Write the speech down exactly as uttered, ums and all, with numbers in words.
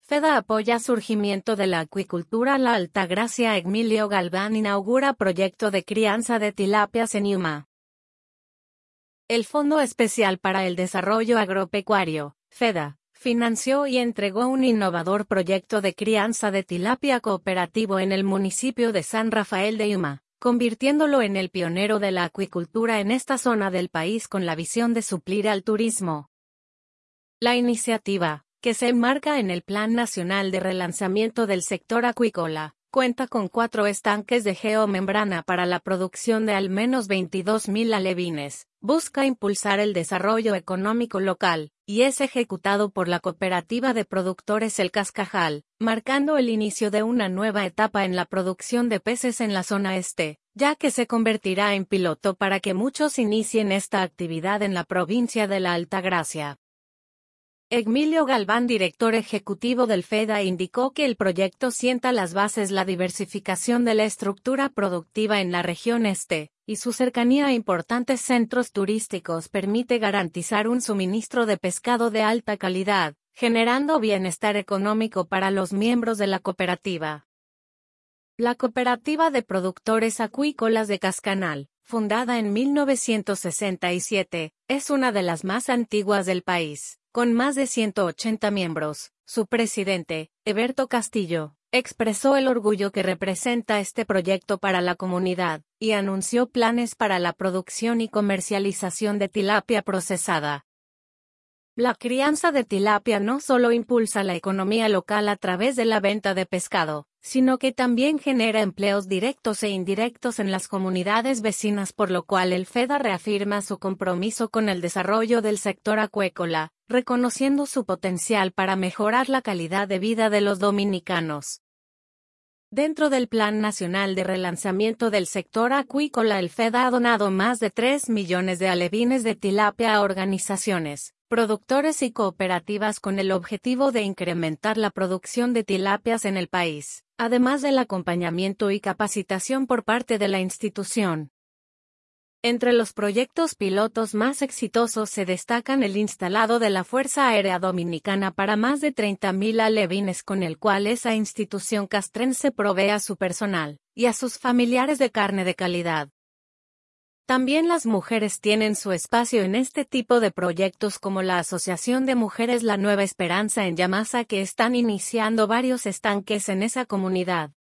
FEDA apoya surgimiento de la acuicultura. La Altagracia. Emilio Galván inaugura proyecto de crianza de tilapias en Yuma. El Fondo Especial para el Desarrollo Agropecuario, FEDA, financió y entregó un innovador proyecto de crianza de tilapia cooperativo en el municipio de San Rafael de Yuma, convirtiéndolo en el pionero de la acuicultura en esta zona del país con la visión de suplir al turismo. La iniciativa, que se enmarca en el Plan Nacional de Relanzamiento del Sector Acuícola, cuenta con cuatro estanques de geomembrana para la producción de al menos veintidós mil alevines, busca impulsar el desarrollo económico local, y es ejecutado por la Cooperativa de Productores El Cascajal, marcando el inicio de una nueva etapa en la producción de peces en la zona este, ya que se convertirá en piloto para que muchos inicien esta actividad en la provincia de la Altagracia. Emilio Galván, director ejecutivo del FEDA, indicó que el proyecto sienta las bases la diversificación de la estructura productiva en la región este, y su cercanía a importantes centros turísticos permite garantizar un suministro de pescado de alta calidad, generando bienestar económico para los miembros de la cooperativa. La Cooperativa de Productores Acuícolas de Cascanal, fundada en mil novecientos sesenta y siete, es una de las más antiguas del país. Con más de ciento ochenta miembros, su presidente, Eberto Castillo, expresó el orgullo que representa este proyecto para la comunidad, y anunció planes para la producción y comercialización de tilapia procesada. La crianza de tilapia no solo impulsa la economía local a través de la venta de pescado, sino que también genera empleos directos e indirectos en las comunidades vecinas, por lo cual el FEDA reafirma su compromiso con el desarrollo del sector acuícola, reconociendo su potencial para mejorar la calidad de vida de los dominicanos. Dentro del Plan Nacional de Relanzamiento del Sector Acuícola, el FEDA ha donado más de tres millones de alevines de tilapia a organizaciones, productores y cooperativas con el objetivo de incrementar la producción de tilapias en el país, además del acompañamiento y capacitación por parte de la institución. Entre los proyectos pilotos más exitosos se destacan el instalado de la Fuerza Aérea Dominicana para más de treinta mil alevines, con el cual esa institución castrense provee a su personal y a sus familiares de carne de calidad. También las mujeres tienen su espacio en este tipo de proyectos, como la Asociación de Mujeres La Nueva Esperanza en Yamasa, que están iniciando varios estanques en esa comunidad.